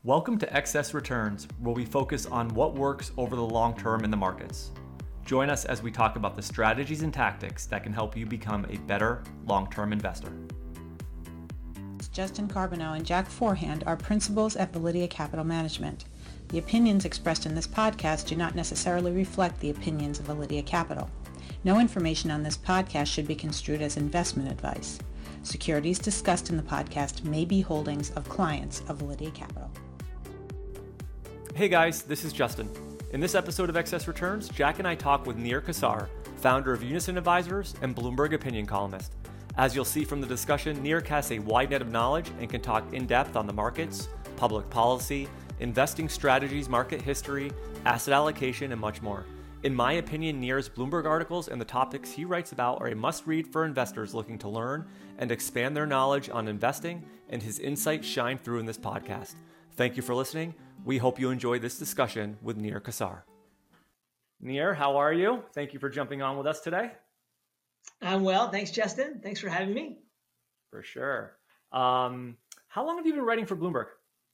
Welcome to Excess Returns, where we focus on what works over the long term in the markets. Join us as we talk about the strategies and tactics that can help you become a better long-term investor. Justin Carbonneau and Jack Forehand are principals at Validia Capital Management. The opinions expressed in this podcast do not necessarily reflect the opinions of Validia Capital. No information on this podcast should be construed as investment advice. Securities discussed in the podcast may be holdings of clients of Validia Capital. Hey guys, this is Justin. In this episode of Excess Returns, Jack and I talk with Nir Kassar, founder of Unison Advisors and Bloomberg opinion columnist. As you'll see from the discussion, Nir casts a wide net of knowledge and can talk in depth on the markets, public policy, investing strategies, market history, asset allocation, and much more. In my opinion, Nir's Bloomberg articles and the topics he writes about are a must-read for investors looking to learn and expand their knowledge on investing, and his insights shine through in this podcast. Thank you for listening. We hope you enjoy this discussion with Nir Kassar. Nir, how are you? Thank you for jumping on with us today. I'm well. Thanks, Justin. Thanks for having me. For sure. How long have you been writing for Bloomberg?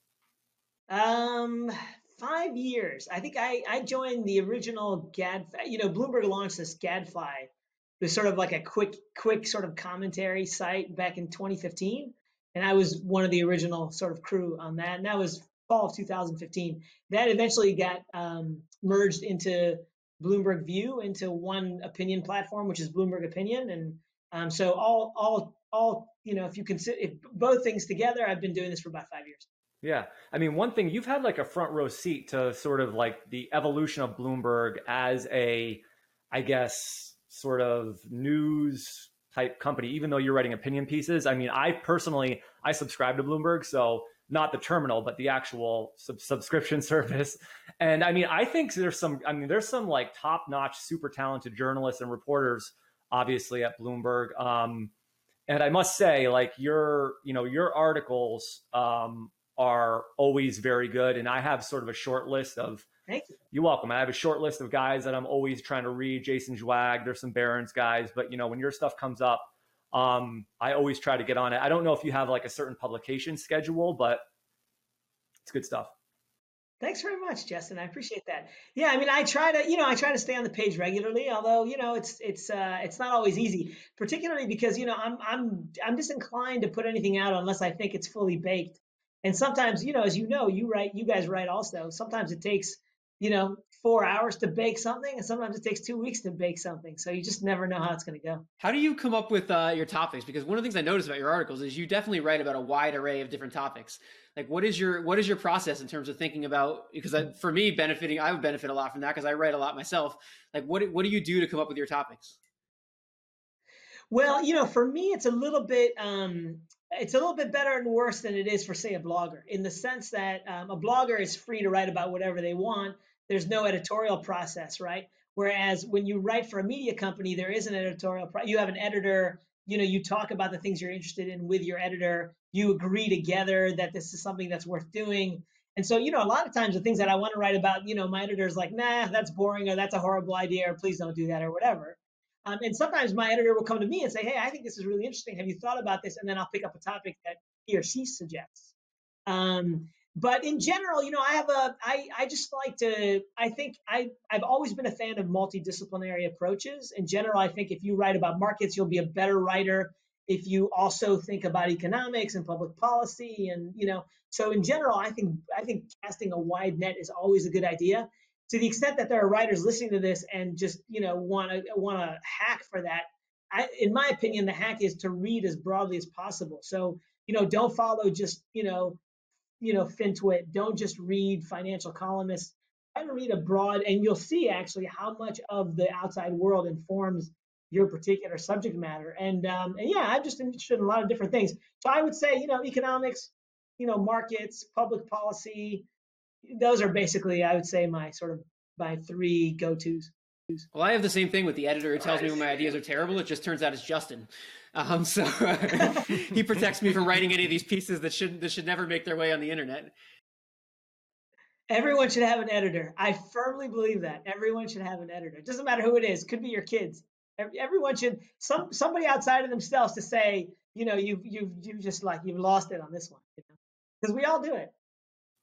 5 years. I think I joined the original Gadfly. Bloomberg launched this Gadfly. It was sort of like a quick sort of commentary site back in 2015. And I was one of the original sort of crew on that. And that was fall of 2015. That eventually got merged into Bloomberg View, into one opinion platform, which is Bloomberg Opinion. And so if you consider both things together, I've been doing this for about 5 years. Yeah. I mean, one thing, you've had like a front row seat to sort of like the evolution of Bloomberg as a, I guess, sort of news type company, even though you're writing opinion pieces. I mean, I subscribe to Bloomberg, so not the terminal, but the actual subscription service. And I mean, I think there's some like top-notch, super talented journalists and reporters, obviously, at Bloomberg. And I must say, like your articles are always very good. And I have sort of a short list of, Thank you. You're welcome. I have a short list of guys that I'm always trying to read. Jason Zwag, there's some Barron's guys, but when your stuff comes up, I always try to get on it. I don't know if you have like a certain publication schedule, but it's good stuff. Thanks very much, Justin. I appreciate that. Yeah, I mean, I try to stay on the page regularly, although it's not always easy, particularly because I'm disinclined to put anything out unless I think it's fully baked. And sometimes, you guys write also. Sometimes it takes 4 hours to bake something, and sometimes it takes 2 weeks to bake something. So you just never know how it's going to go. How do you come up with your topics? Because one of the things I noticed about your articles is you definitely write about a wide array of different topics. Like, what is your process in terms of thinking about? Because for me, I would benefit a lot from that because I write a lot myself. Like, what do you do to come up with your topics? Well, for me, it's a little bit better and worse than it is for, say, a blogger, in the sense that a blogger is free to write about whatever they want. There's no editorial process, right? Whereas when you write for a media company, there is an editorial process. You have an editor, you talk about the things you're interested in with your editor. You agree together that this is something that's worth doing. And so, a lot of times the things that I want to write about, my editor's like, nah, that's boring, or that's a horrible idea, or please don't do that, or whatever. And sometimes my editor will come to me and say, hey, I think this is really interesting. Have you thought about this? And then I'll pick up a topic that he or she suggests. But in general, I've always been a fan of multidisciplinary approaches. In general, I think if you write about markets, you'll be a better writer if you also think about economics and public policy. And, so in general, I think casting a wide net is always a good idea. To the extent that there are writers listening to this and just, want to hack for that, in my opinion, the hack is to read as broadly as possible. So, don't follow just, FinTwit. Don't just read financial columnists. Try to read a broad, and you'll see actually how much of the outside world informs your particular subject matter. And yeah, I'm just interested in a lot of different things. So I would say, economics, markets, public policy. Those are basically, I would say, my three go-tos. Well, I have the same thing with the editor who tells me when my ideas are terrible. It just turns out it's Justin. So he protects me from writing any of these pieces that should never make their way on the internet. Everyone should have an editor. I firmly believe that. Everyone should have an editor. It doesn't matter who it is. It could be your kids. Everyone should, somebody outside of themselves to say, you've lost it on this one. Because we all do it.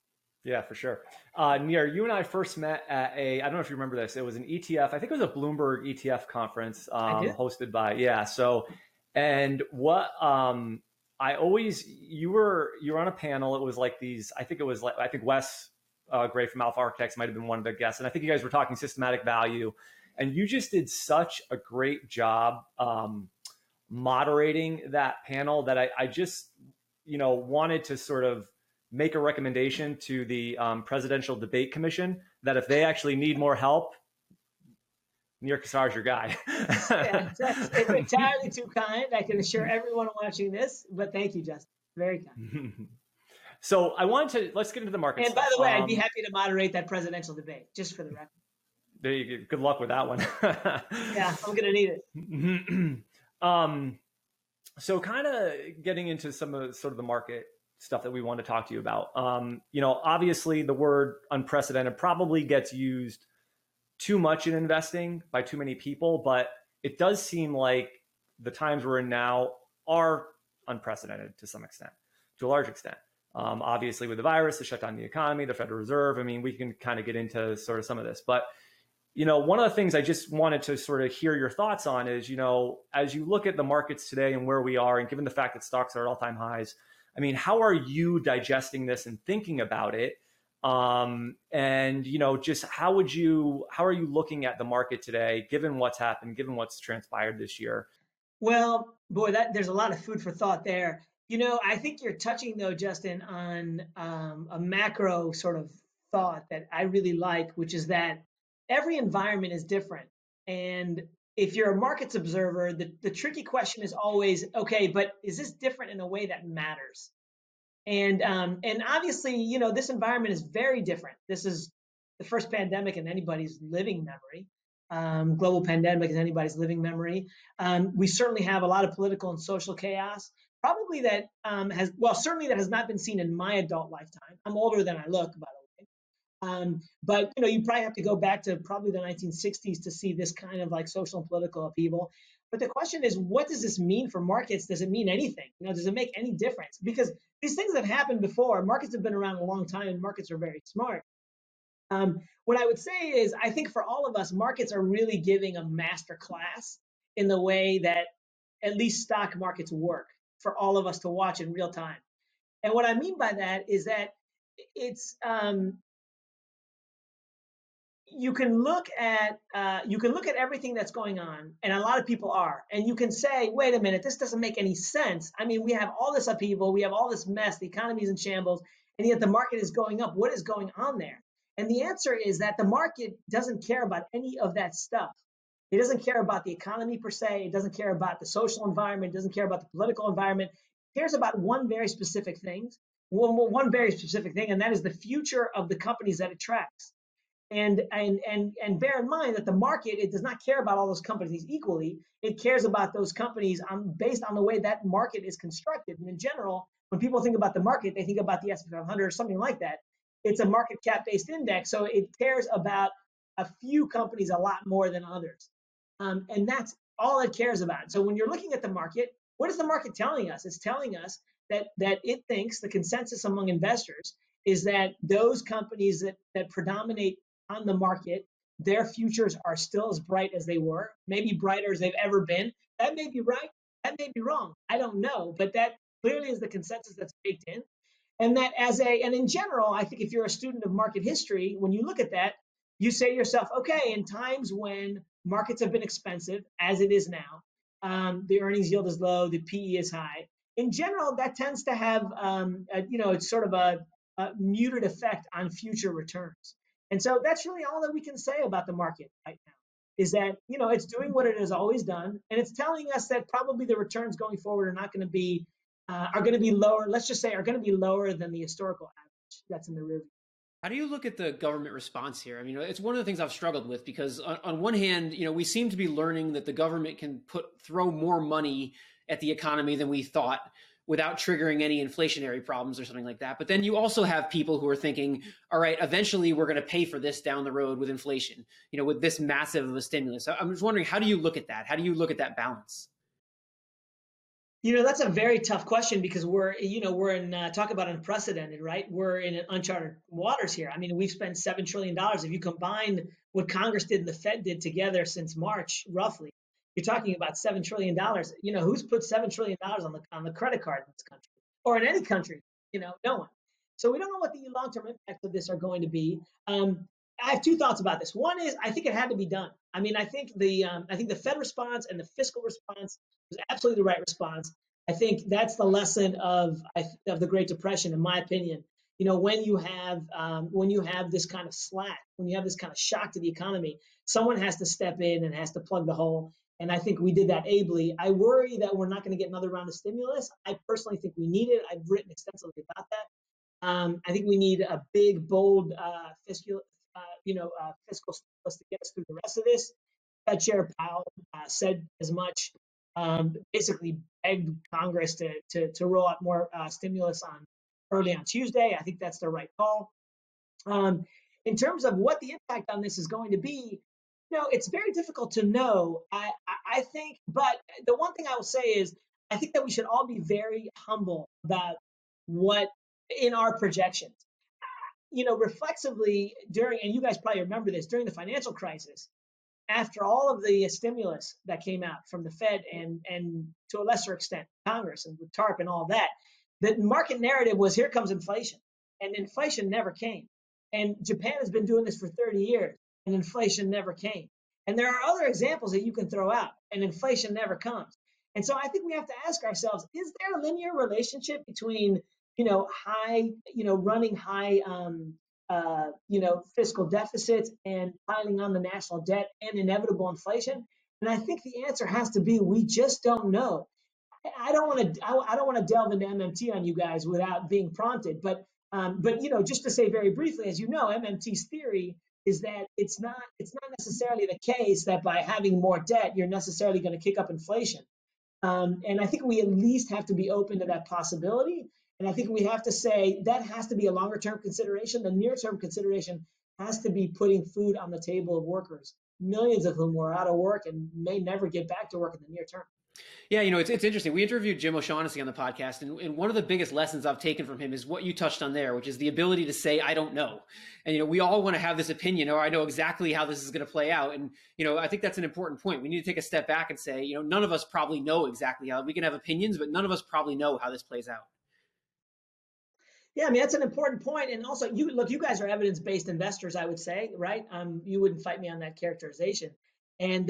Yeah, for sure. Nir, you and I first met at I don't know if you remember this. It was an ETF. I think it was a Bloomberg ETF conference I did. hosted by, yeah. So, and what I always, you were on a panel. It was like these, I think Wes Gray from Alpha Architects might have been one of the guests. And I think you guys were talking systematic value. And you just did such a great job moderating that panel that I just, wanted to sort of make a recommendation to the Presidential Debate Commission that if they actually need more help, Nir Kassar is your guy. Yeah, it's entirely too kind. I can assure everyone watching this, but thank you, Justin. Very kind. So let's get into the market. And by the way, I'd be happy to moderate that presidential debate, just for the record. There you go. Good luck with that one. Yeah, I'm going to need it. So kind of getting into some of sort of the market stuff that we want to talk to you about. Obviously the word unprecedented probably gets used too much in investing by too many people, but it does seem like the times we're in now are unprecedented to some extent, to a large extent. Obviously with the virus, the shutdown of the economy, the Federal Reserve, I mean, we can kind of get into sort of some of this, but one of the things I just wanted to sort of hear your thoughts on is, as you look at the markets today and where we are, and given the fact that stocks are at all-time highs, I mean, how are you digesting this and thinking about it? Just how are you looking at the market today, given what's happened, given what's transpired this year? Well, boy, there's a lot of food for thought there. I think you're touching though, Justin, on a macro sort of thought that I really like, which is that every environment is different. And if you're a markets observer, the tricky question is always, okay, but is this different in a way that matters? And obviously, this environment is very different. This is the first pandemic in anybody's living memory. Global pandemic in anybody's living memory. We certainly have a lot of political and social chaos. Probably that certainly that has not been seen in my adult lifetime. I'm older than I look, by the way. But you probably have to go back to probably the 1960s to see this kind of like social and political upheaval. But the question is, what does this mean for markets? Does it mean anything? Does it make any difference? Because these things have happened before. Markets have been around a long time, and markets are very smart. What I would say is, I think for all of us, markets are really giving a master class in the way that at least stock markets work for all of us to watch in real time. And what I mean by that is that it's you can look at everything that's going on, and a lot of people are, and you can say, wait a minute, this doesn't make any sense. I mean, we have all this upheaval, we have all this mess, the economy is in shambles, and yet the market is going up. What is going on there? And the answer is that the market doesn't care about any of that stuff. It doesn't care about the economy per se. It doesn't care about the social environment. It doesn't care about the political environment. It cares about one very specific thing, and that is the future of the companies that it tracks. And bear in mind that the market, it does not care about all those companies equally. It cares about those companies based on the way that market is constructed. And in general, when people think about the market, they think about the S&P 500 or something like that. It's a market cap based index, so it cares about a few companies a lot more than others. And that's all it cares about. So when you're looking at the market, what is the market telling us? It's telling us that it thinks, the consensus among investors is that those companies that predominate on the market, their futures are still as bright as they were, maybe brighter as they've ever been. That may be right, that may be wrong. I don't know, but that clearly is the consensus that's baked in. And in general, I think if you're a student of market history, when you look at that, you say to yourself, okay, in times when markets have been expensive, as it is now, the earnings yield is low, the PE is high. In general, that tends to have, it's sort of a muted effect on future returns. And so that's really all that we can say about the market right now, is that, it's doing what it has always done. And it's telling us that probably the returns going forward are going to be lower. Let's just say are going to be lower than the historical average that's in the rear view. How do you look at the government response here? I mean, it's one of the things I've struggled with because on one hand, we seem to be learning that the government can throw more money at the economy than we thought without triggering any inflationary problems or something like that. But then you also have people who are thinking, all right, eventually we're going to pay for this down the road with inflation, with this massive of a stimulus. So I'm just wondering, how do you look at that? How do you look at that balance? That's a very tough question because we're in talk about unprecedented, right? We're in uncharted waters here. I mean, we've spent $7 trillion. If you combine what Congress did and the Fed did together since March, roughly, you're talking about $7 trillion. Who's put $7 trillion on the credit card in this country or in any country? No one. So we don't know what the long-term impacts of this are going to be. I have two thoughts about this. One is I think it had to be done. I mean, I think the Fed response and the fiscal response was absolutely the right response. I think that's the lesson of the Great Depression, in my opinion. When you have this kind of slack, when you have this kind of shock to the economy, someone has to step in and has to plug the hole. And I think we did that ably. I worry that we're not going to get another round of stimulus. I personally think we need it. I've written extensively about that. I think we need a big, bold fiscal stimulus to get us through the rest of this. Fed Chair Powell said as much. Basically begged Congress to roll out more stimulus early on Tuesday. I think that's the right call. In terms of what the impact on this is going to be, it's very difficult to know. I think, but the one thing I will say is I think that we should all be very humble about what in our projections. Reflexively and you guys probably remember this, during the financial crisis, after all of the stimulus that came out from the Fed and to a lesser extent Congress and with TARP and all that, the market narrative was here comes inflation, and inflation never came. And Japan has been doing this for 30 years, and inflation never came. And there are other examples that you can throw out, and inflation never comes. And so I think we have to ask ourselves: is there a linear relationship between running high fiscal deficits and piling on the national debt and inevitable inflation? And I think the answer has to be we just don't know. I don't want to delve into MMT on you guys without being prompted, but just to say very briefly, as you know, MMT's theory is that it's not necessarily the case that by having more debt you're necessarily going to kick up inflation. And I think we at least have to be open to that possibility. And I think we have to say that has to be a longer term consideration. The near term consideration has to be putting food on the table of workers, millions of whom are out of work and may never get back to work in the near term. Yeah, it's interesting. We interviewed Jim O'Shaughnessy on the podcast, and one of the biggest lessons I've taken from him is what you touched on there, which is the ability to say, I don't know. And, we all want to have this opinion, or I know exactly how this is going to play out. And, I think that's an important point. We need to take a step back and say, none of us probably know exactly how. We can have opinions, but none of us probably know how this plays out. Yeah, I mean, that's an important point. And also, you guys are evidence-based investors, I would say, right? You wouldn't fight me on that characterization. And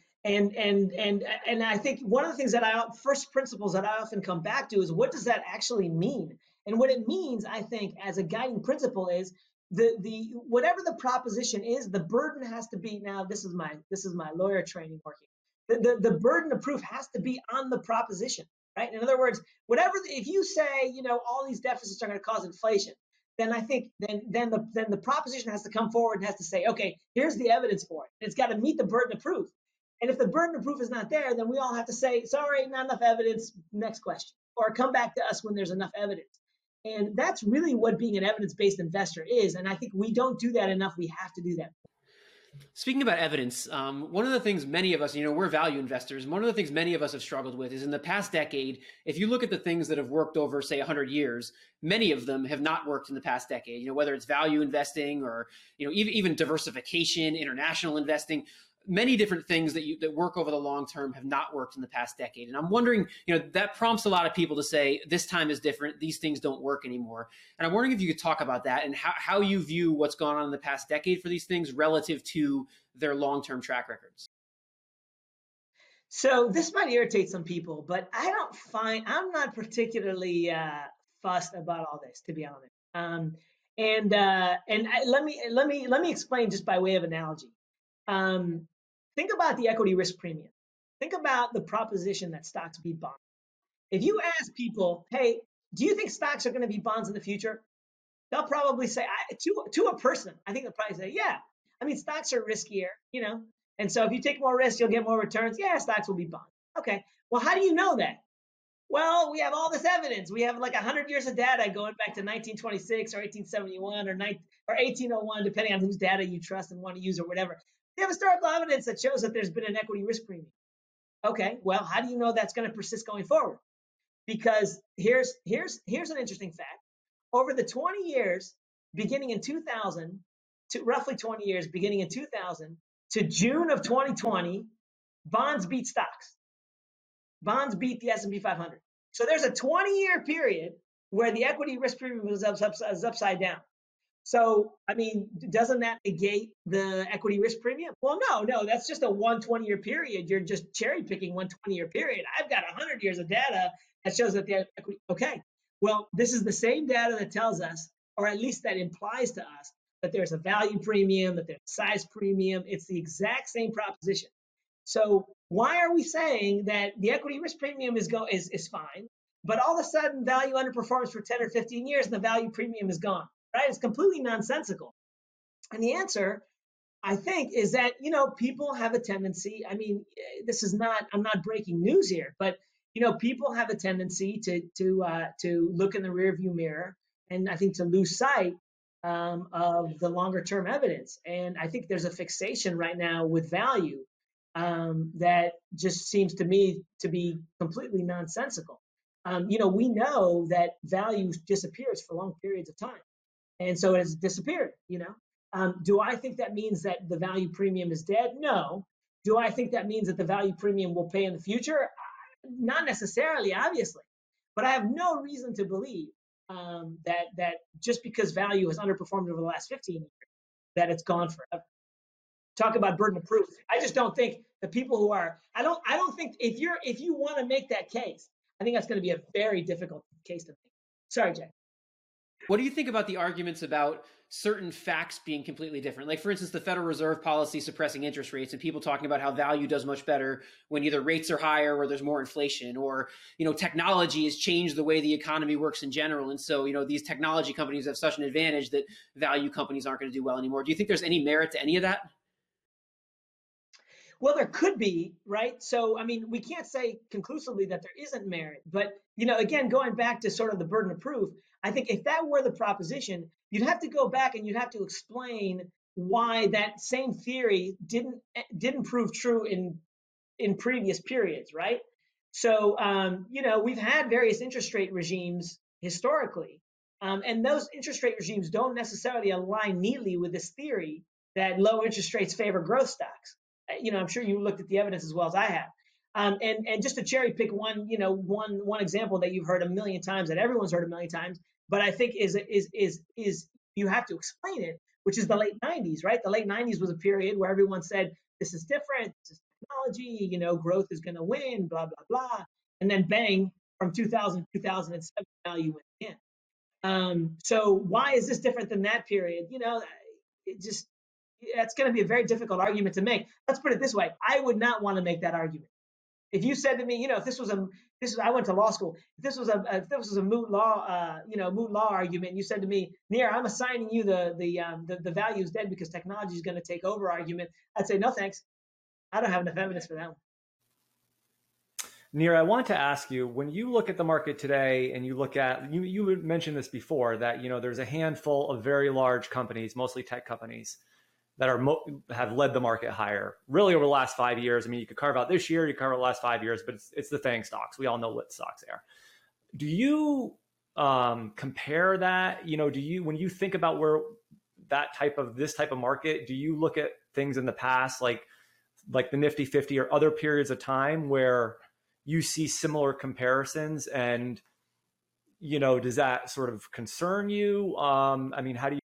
I think one of the things first principles that I often come back to is what does that actually mean? And what it means, I think, as a guiding principle is the whatever the proposition is, the burden has to be, now this is my lawyer training working. The burden of proof has to be on the proposition. Right? In other words, if you say, all these deficits are going to cause inflation, then I think then the proposition has to come forward and has to say, okay, here's the evidence for it. It's got to meet the burden of proof. And if the burden of proof is not there, then we all have to say, sorry, not enough evidence, next question, or come back to us when there's enough evidence. And that's really what being an evidence-based investor is. And I think we don't do that enough. We have to do that. Speaking about evidence, one of the things many of us, we're value investors. One of the things many of us have struggled with is in the past decade, if you look at the things that have worked over, say, 100 years, many of them have not worked in the past decade, whether it's value investing or, even diversification, international investing. Many different things that work over the long term have not worked in the past decade. And I'm wondering, that prompts a lot of people to say, this time is different. These things don't work anymore. And I'm wondering if you could talk about that and how you view what's gone on in the past decade for these things relative to their long-term track records. So this might irritate some people, but I'm not particularly fussed about all this, to be honest. Let me explain just by way of analogy. Think about the equity risk premium. Think about the proposition that stocks beat bonds. If you ask people, hey, do you think stocks are going to be bonds in the future? They'll probably say, to a person, I think they'll probably say, yeah. I mean, stocks are riskier, and so if you take more risk, you'll get more returns. Yeah, stocks will be bonds. Okay, well, how do you know that? Well, we have all this evidence. We have like 100 years of data going back to 1926 or 1871 or 1801, depending on whose data you trust and want to use or whatever. We have historical evidence that shows that there's been an equity risk premium. Okay, well, how do you know that's going to persist going forward? because here's an interesting fact. Over the 20 years, beginning in 2000, to roughly 20 years, beginning in 2000 to June of 2020, bonds beat stocks. Bonds beat the S&P 500. So there's a 20-year period where the equity risk premium was upside down. So, I mean, doesn't that negate the equity risk premium? Well, no, that's just a 20-year period. You're just cherry picking 20-year period. I've got 100 years of data that shows that the equity, okay. Well, this is the same data that tells us, or at least that implies to us, that there's a value premium, that there's a size premium. It's the exact same proposition. So why are we saying that the equity risk premium is fine, but all of a sudden value underperforms for 10 or 15 years and the value premium is gone, right? It's completely nonsensical. And the answer, I think, is that, people have a tendency, I mean, I'm not breaking news here, but, people have a tendency to look in the rearview mirror and I think to lose sight of the longer term evidence. And I think there's a fixation right now with value that just seems to me to be completely nonsensical. We know that value disappears for long periods of time. And so it has disappeared, Do I think that means that the value premium is dead? No. Do I think that means that the value premium will pay in the future? Not necessarily, obviously. But I have no reason to believe that just because value has underperformed over the last 15 years, that it's gone forever. Talk about burden of proof. I just don't think the people who are, I don't think if you want to make that case, I think that's going to be a very difficult case to make. Sorry, Jay. What do you think about the arguments about certain facts being completely different? Like, for instance, the Federal Reserve policy suppressing interest rates and people talking about how value does much better when either rates are higher or there's more inflation, or, technology has changed the way the economy works in general. And so, these technology companies have such an advantage that value companies aren't going to do well anymore. Do you think there's any merit to any of that? Well, there could be, right? So, I mean, we can't say conclusively that there isn't merit, but, again, going back to sort of the burden of proof, I think if that were the proposition, you'd have to go back and you'd have to explain why that same theory didn't prove true in previous periods, right? So, we've had various interest rate regimes historically, and those interest rate regimes don't necessarily align neatly with this theory that low interest rates favor growth stocks. I'm sure you looked at the evidence as well as I have. And just to cherry pick one example that you've heard a million times, that everyone's heard a million times, but I think is you have to explain it, which is the late 90s, right? The late 90s was a period where everyone said, this is different, this is technology, growth is going to win, blah, blah, blah. And then bang, from 2000 to 2007, value went in. So why is this different than that period? That's going to be a very difficult argument to make. Let's put it this way. I would not want to make that argument. If you said to me, if this was I went to law school. If this was a moot law argument, and you said to me, Nir, I'm assigning you the value is dead because technology is going to take over argument, I'd say, no, thanks. I don't have enough evidence for that one. Nir, I want to ask you, when you look at the market today and you look at, you mentioned this before, that, there's a handful of very large companies, mostly tech companies, that have led the market higher, really over the last 5 years. I mean, you could carve out this year, you carve out the last 5 years, but it's the FANG stocks. We all know what stocks they are. Do you compare that? When you think about where this type of market, do you look at things in the past, like the Nifty 50 or other periods of time where you see similar comparisons, and, does that sort of concern you? I mean, how do you?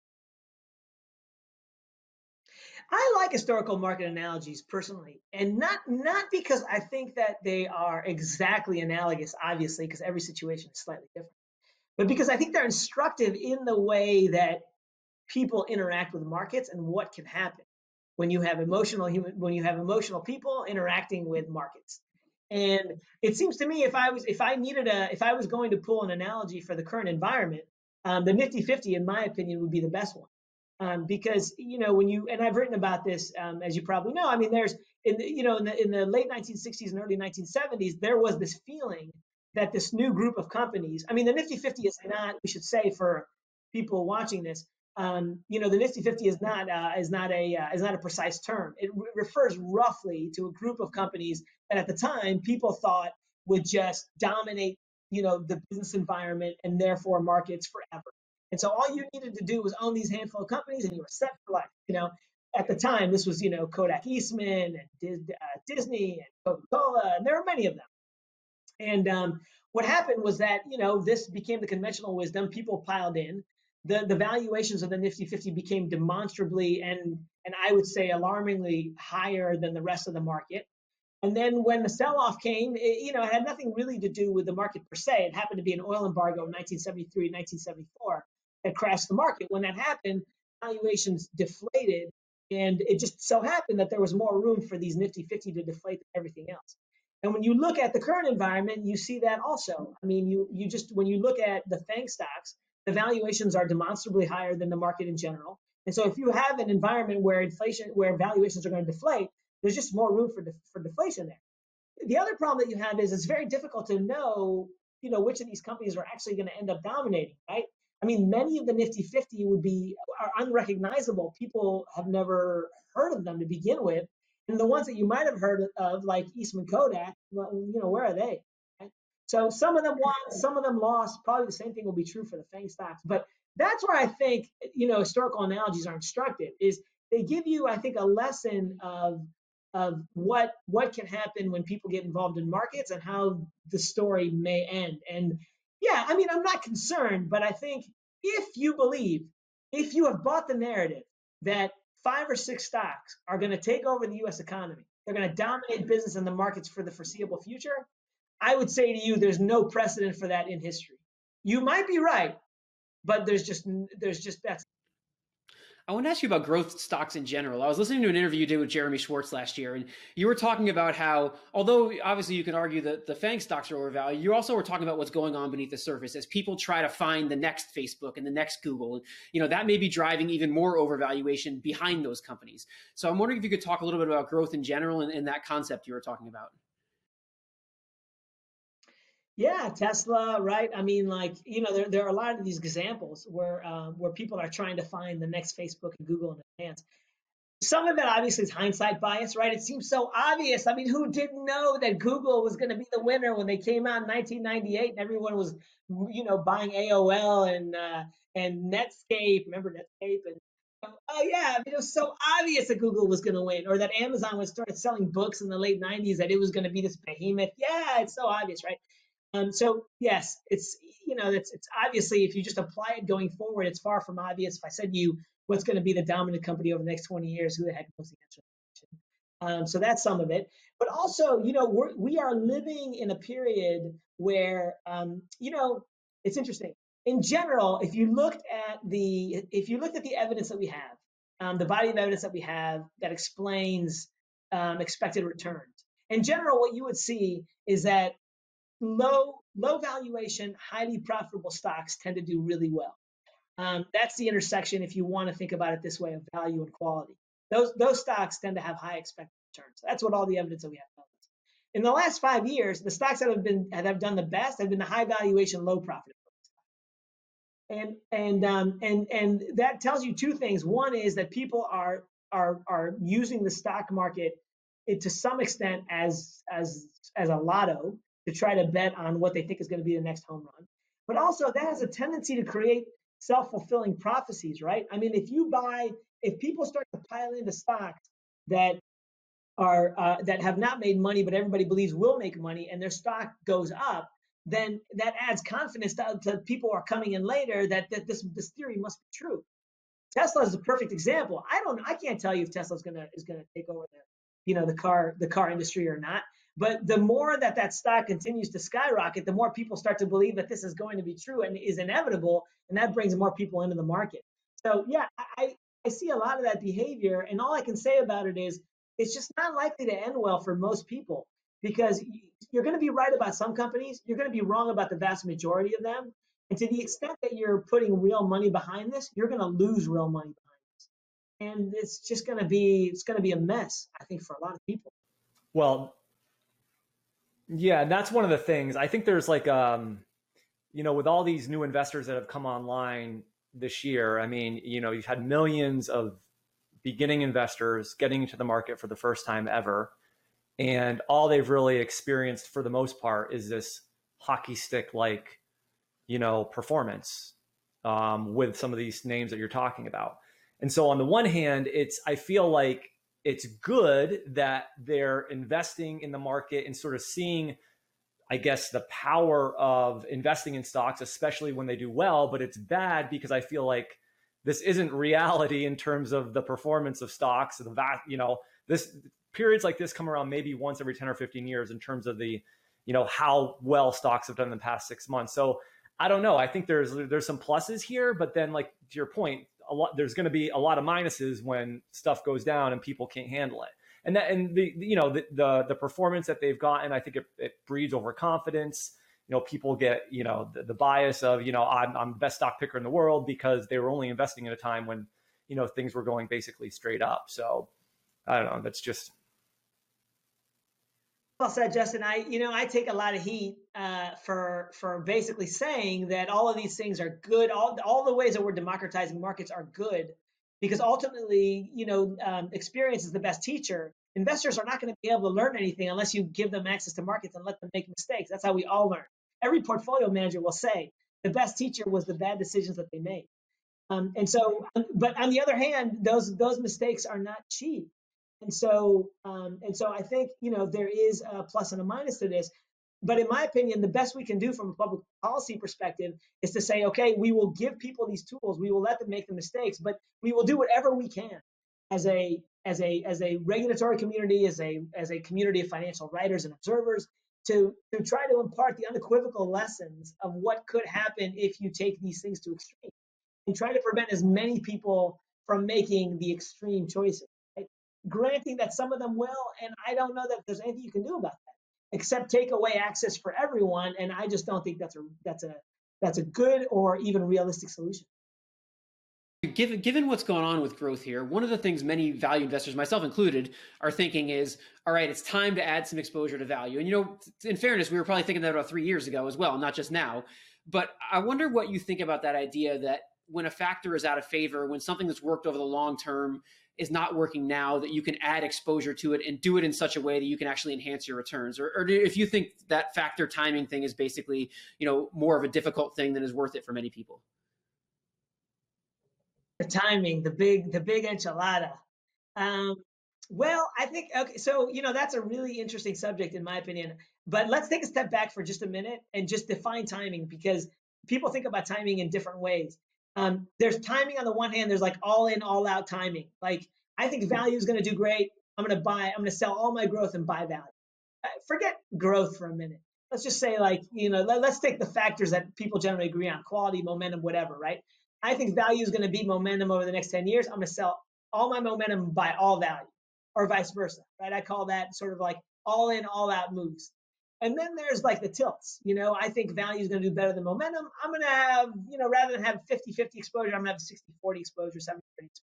I like historical market analogies personally, and not because I think that they are exactly analogous, obviously, because every situation is slightly different, but because I think they're instructive in the way that people interact with markets and what can happen when you have emotional people interacting with markets. And it seems to me, if I was going to pull an analogy for the current environment, the Nifty 50, in my opinion, would be the best one. Because, and I've written about this, as you probably know, I mean, there's, in the late 1960s and early 1970s, there was this feeling that this new group of companies, I mean, the Nifty 50 is not, we should say for people watching this, the Nifty 50 is not a precise term. It refers roughly to a group of companies that at the time people thought would just dominate the business environment and therefore markets forever. And so all you needed to do was own these handful of companies and you were set for life. At the time, this was, Kodak Eastman and Disney and Coca-Cola, and there were many of them. And what happened was that, this became the conventional wisdom. People piled in. The valuations of the Nifty 50 became demonstrably and I would say alarmingly higher than the rest of the market. And then when the sell-off came, it had nothing really to do with the market per se. It happened to be an oil embargo in 1973, 1974 that crashed the market. When that happened, valuations deflated. And it just so happened that there was more room for these Nifty 50 to deflate than everything else. And when you look at the current environment, you see that also. I mean, when you look at the FANG stocks, the valuations are demonstrably higher than the market in general. And so if you have an environment where valuations are going to deflate, there's just more room for deflation there. The other problem that you have is it's very difficult to know, which of these companies are actually going to end up dominating, right? I mean, many of the Nifty 50 are unrecognizable. People have never heard of them to begin with. And the ones that you might have heard of, like Eastman Kodak, well, where are they? Right? So some of them won, some of them lost. Probably the same thing will be true for the FANG stocks. But that's where I think, historical analogies are instructive, is they give you, I think, a lesson of what can happen when people get involved in markets and how the story may end. And yeah, I mean, I'm not concerned, but I think if you have bought the narrative that 5 or 6 stocks are going to take over the U.S. economy, they're going to dominate business in the markets for the foreseeable future, I would say to you, there's no precedent for that in history. You might be right, but there's just that's. I want to ask you about growth stocks in general. I was listening to an interview you did with Jeremy Schwartz last year, and you were talking about how, although obviously you can argue that the FANG stocks are overvalued, you also were talking about what's going on beneath the surface as people try to find the next Facebook and the next Google. That may be driving even more overvaluation behind those companies. So I'm wondering if you could talk a little bit about growth in general and that concept you were talking about. Yeah, Tesla, right? I mean, there are a lot of these examples where people are trying to find the next Facebook and Google in advance. Some of it obviously is hindsight bias, right? It seems so obvious. I mean, who didn't know that Google was going to be the winner when they came out in 1998 and everyone was, buying AOL and Netscape. Remember Netscape? And oh yeah, I mean, it was so obvious that Google was going to win, or that Amazon was started selling books in the late 90s, that it was going to be this behemoth. Yeah, it's so obvious, right? So yes, it's obviously, if you just apply it going forward, it's far from obvious. If I said to you what's going to be the dominant company over the next 20 years, who the heck knows the answer to that question? So that's some of it. But also, we are living in a period where, it's interesting. In general, if you looked at the evidence that we have, the body of evidence that we have that explains expected returns, in general, what you would see is that low valuation, highly profitable stocks tend to do really well. That's the intersection, if you want to think about it this way, of value and quality. Those stocks tend to have high expected returns. That's what all the evidence that we have tells us. In the last 5 years, the stocks that have done the best have been the high valuation, low profitability stocks. And that tells you two things. One is that people are using the stock market to some extent as a lotto, to try to bet on what they think is going to be the next home run. But also that has a tendency to create self-fulfilling prophecies, right? I mean, if people start to pile into stocks that have not made money, but everybody believes will make money, and their stock goes up, then that adds confidence to people who are coming in later that this theory must be true. Tesla is a perfect example. I can't tell you if Tesla is gonna take over the car industry or not. But the more that stock continues to skyrocket, the more people start to believe that this is going to be true and is inevitable, and that brings more people into the market. So yeah, I see a lot of that behavior, and all I can say about it is it's just not likely to end well for most people, because you're going to be right about some companies, you're going to be wrong about the vast majority of them, and to the extent that you're putting real money behind this, you're going to lose real money behind this, and it's going to be a mess, I think, for a lot of people. Well, yeah, and that's one of the things. I think there's with all these new investors that have come online this year, I mean, you've had millions of beginning investors getting into the market for the first time ever. And all they've really experienced for the most part is this hockey stick like, performance with some of these names that you're talking about. And so on the one hand, I feel like it's good that they're investing in the market and sort of seeing, I guess, the power of investing in stocks, especially when they do well. But it's bad because I feel like this isn't reality in terms of the performance of stocks. This periods like this come around maybe once every 10 or 15 years in terms of the, how well stocks have done in the past 6 months. So I don't know. I think there's some pluses here, but then, like, to your point, there's going to be a lot of minuses when stuff goes down and people can't handle it. And the performance that they've gotten, I think it breeds overconfidence. People get, the bias of, I'm the best stock picker in the world because they were only investing at a time when, things were going basically straight up. So I don't know. That's just. Well said, Justin. I take a lot of heat for basically saying that all of these things are good. All the ways that we're democratizing markets are good, because ultimately, experience is the best teacher. Investors are not going to be able to learn anything unless you give them access to markets and let them make mistakes. That's how we all learn. Every portfolio manager will say the best teacher was the bad decisions that they made. But on the other hand, those mistakes are not cheap. And so I think, there is a plus and a minus to this. But in my opinion, the best we can do from a public policy perspective is to say, okay, we will give people these tools. We will let them make the mistakes, but we will do whatever we can as a regulatory community, as a community of financial writers and observers to try to impart the unequivocal lessons of what could happen if you take these things to extreme, and try to prevent as many people from making the extreme choices. Right? Granting that some of them will, and I don't know that there's anything you can do about that, except take away access for everyone. And I just don't think that's a good or even realistic solution. Given what's going on with growth here, one of the things many value investors, myself included, are thinking is, all right, it's time to add some exposure to value. And, in fairness, we were probably thinking that about 3 years ago as well, not just now. But I wonder what you think about that idea that when a factor is out of favor, when something that's worked over the long term is not working now, that you can add exposure to it and do it in such a way that you can actually enhance your returns. Or if you think that factor timing thing is basically, more of a difficult thing than is worth it for many people. The timing, the big enchilada. Well, I think, okay, so, that's a really interesting subject in my opinion, but let's take a step back for just a minute and just define timing, because people think about timing in different ways. There's timing on the one hand, there's like all in, all out timing. Like, I think value is going to do great. I'm going to sell all my growth and buy value. Forget growth for a minute. Let's just say, like, let's take the factors that people generally agree on: quality, momentum, whatever, right? I think value is going to beat momentum over the next 10 years. I'm going to sell all my momentum and buy all value, or vice versa, right? I call that sort of like all in, all out moves. And then there's like the tilts. I think value is going to do better than momentum. I'm going to have, rather than have 50-50 exposure, I'm going to have 60-40 exposure, 70-30 exposure.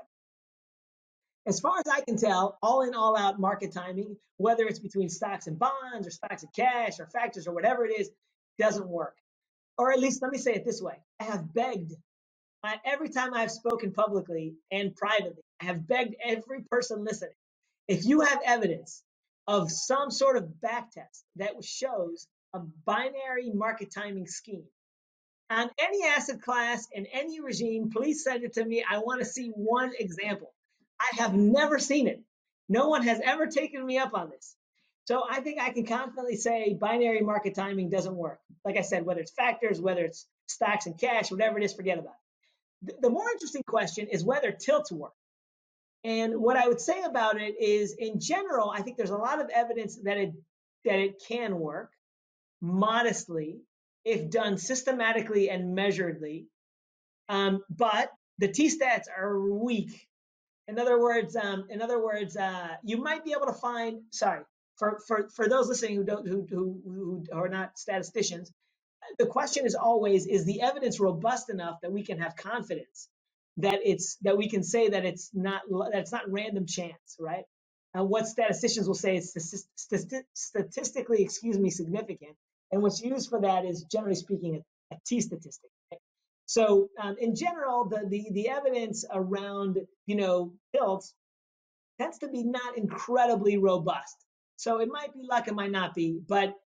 As far as I can tell, all in, all out market timing, whether it's between stocks and bonds or stocks and cash or factors or whatever it is, doesn't work. Or at least, let me say it this way. I have begged, every time I've spoken publicly and privately, I have begged every person listening, if you have evidence of some sort of backtest that shows a binary market timing scheme on any asset class in any regime, please send it to me. I want to see one example. I have never seen it. No one has ever taken me up on this. So I think I can confidently say binary market timing doesn't work. Like I said, whether it's factors, whether it's stocks and cash, whatever it is, forget about it. The more interesting question is whether tilts work. And what I would say about it is, in general, I think there's a lot of evidence that it can work modestly if done systematically and measuredly. But the T-stats are weak. In other words, you might be able to find. Sorry, for those listening who are not statisticians, the question is always: is the evidence robust enough that we can have confidence that we can say that it's not random chance, right? What statisticians will say is statistically, significant, and what's used for that is, generally speaking, a T statistic. Right? So, in general, the evidence around tilts tends to be not incredibly robust. So it might be luck, it might not be, but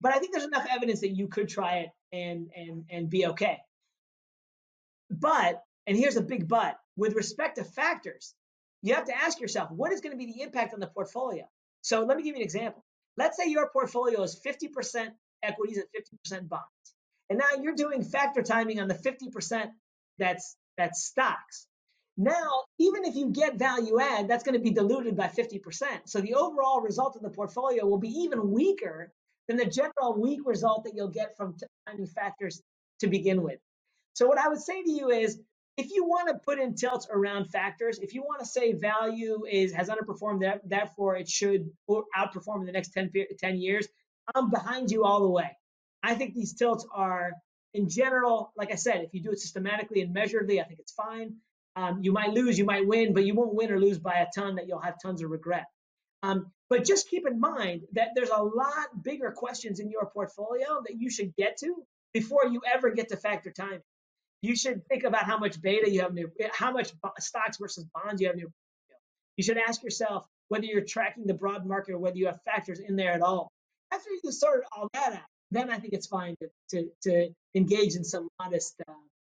But I think there's enough evidence that you could try it and be okay. But, and here's a big but, with respect to factors, you have to ask yourself, what is going to be the impact on the portfolio? So let me give you an example. Let's say your portfolio is 50% equities and 50% bonds. And now you're doing factor timing on the 50% that's stocks. Now, even if you get value add, that's going to be diluted by 50%. So the overall result of the portfolio will be even weaker than the general weak result that you'll get from timing factors to begin with. So what I would say to you is, if you want to put in tilts around factors, if you want to say value has underperformed, therefore it should outperform in the next 10 years, I'm behind you all the way. I think these tilts are, in general, like I said, if you do it systematically and measuredly, I think it's fine. You might lose, you might win, but you won't win or lose by a ton that you'll have tons of regret. But just keep in mind that there's a lot bigger questions in your portfolio that you should get to before you ever get to factor timing. You should think about how much beta you have in your, how much stocks versus bonds you have in your portfolio. You should ask yourself whether you're tracking the broad market or whether you have factors in there at all. After you sort all that out, then I think it's fine to engage in some modest,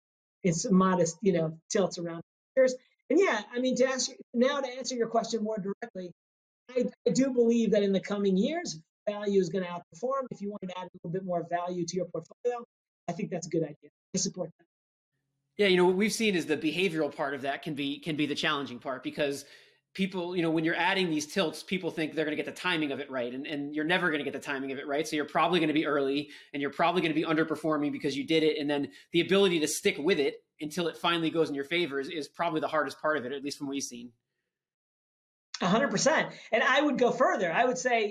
tilts around factors. And yeah, I mean, to answer your question more directly, I do believe that in the coming years, value is going to outperform. If you want to add a little bit more value to your portfolio, I think that's a good idea. I support that. Yeah, what we've seen is the behavioral part of that can be the challenging part, because people, when you're adding these tilts, people think they're going to get the timing of it right, and you're never going to get the timing of it right. So you're probably going to be early, and you're probably going to be underperforming because you did it, and then the ability to stick with it until it finally goes in your favor is probably the hardest part of it, at least from what we've seen. 100%. And I would go further. I would say,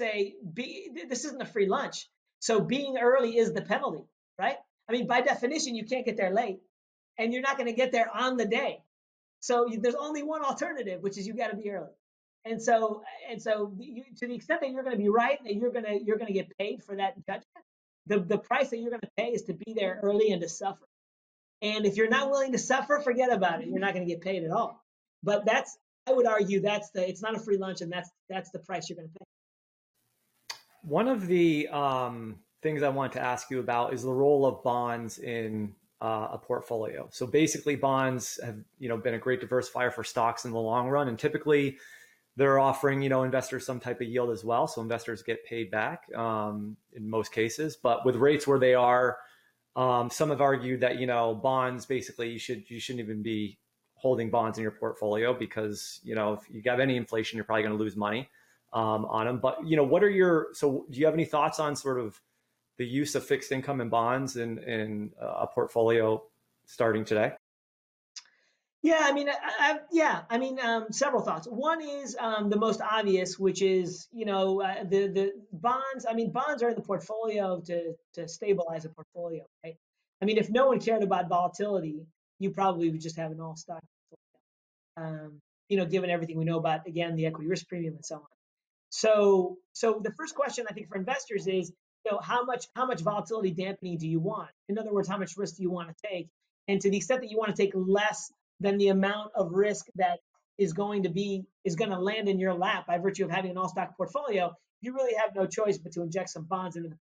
this isn't a free lunch. So being early is the penalty, right? I mean, by definition, you can't get there late, and you're not going to get there on the day. So there's only one alternative, which is you got to be early. And so to the extent that you're going to be right, and you're going to get paid for that judgment, the price that you're going to pay is to be there early and to suffer. And if you're not willing to suffer, forget about it. You're not going to get paid at all. But I would argue it's not a free lunch, and that's the price you're going to pay. One of the things I want to ask you about is the role of bonds in a portfolio. So basically, bonds have been a great diversifier for stocks in the long run, and typically they're offering investors some type of yield as well. So investors get paid back in most cases. But with rates where they are, some have argued that bonds basically you shouldn't even be holding bonds in your portfolio, because if you have any inflation, you're probably going to lose money on them. But so do you have any thoughts on sort of the use of fixed income and bonds in a portfolio starting today? Yeah, I mean, several thoughts. One is the most obvious, which is the bonds. I mean, bonds are in the portfolio to stabilize a portfolio, right? I mean, if no one cared about volatility, you probably would just have an all stock portfolio. Given everything we know about, again, the equity risk premium and so on. So the first question I think for investors is, how much volatility dampening do you want? In other words, how much risk do you want to take? And to the extent that you want to take less than the amount of risk that is going to land in your lap by virtue of having an all stock portfolio, you really have no choice but to inject some bonds into the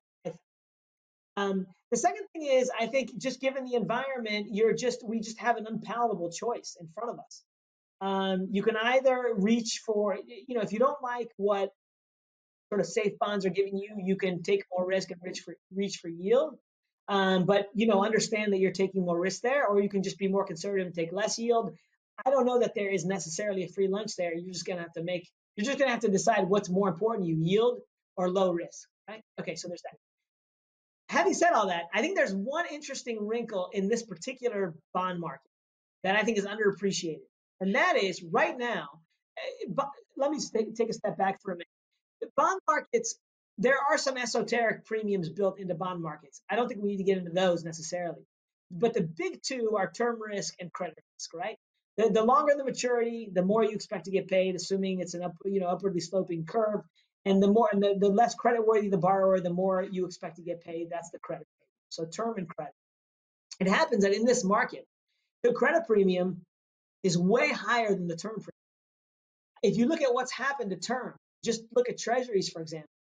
portfolio. The second thing is, I think just given the environment, we just have an unpalatable choice in front of us. You can either reach for, if you don't like what sort of safe bonds are giving you, you can take more risk and reach for yield. But understand that you're taking more risk there, or you can just be more conservative and take less yield. I don't know that there is necessarily a free lunch there. You're just gonna have to decide what's more important to you, yield or low risk, right? Okay, so there's that. Having said all that, I think there's one interesting wrinkle in this particular bond market that I think is underappreciated. And that is right now, let me take a step back for a minute. The bond markets, there are some esoteric premiums built into bond markets. I don't think we need to get into those necessarily. But the big two are term risk and credit risk, right? The longer the maturity, the more you expect to get paid, assuming it's an upwardly sloping curve. And the less creditworthy the borrower, the more you expect to get paid. That's the credit rate. So term and credit. It happens that in this market, the credit premium is way higher than the term premium. If you look at what's happened to term, just look at treasuries, for example.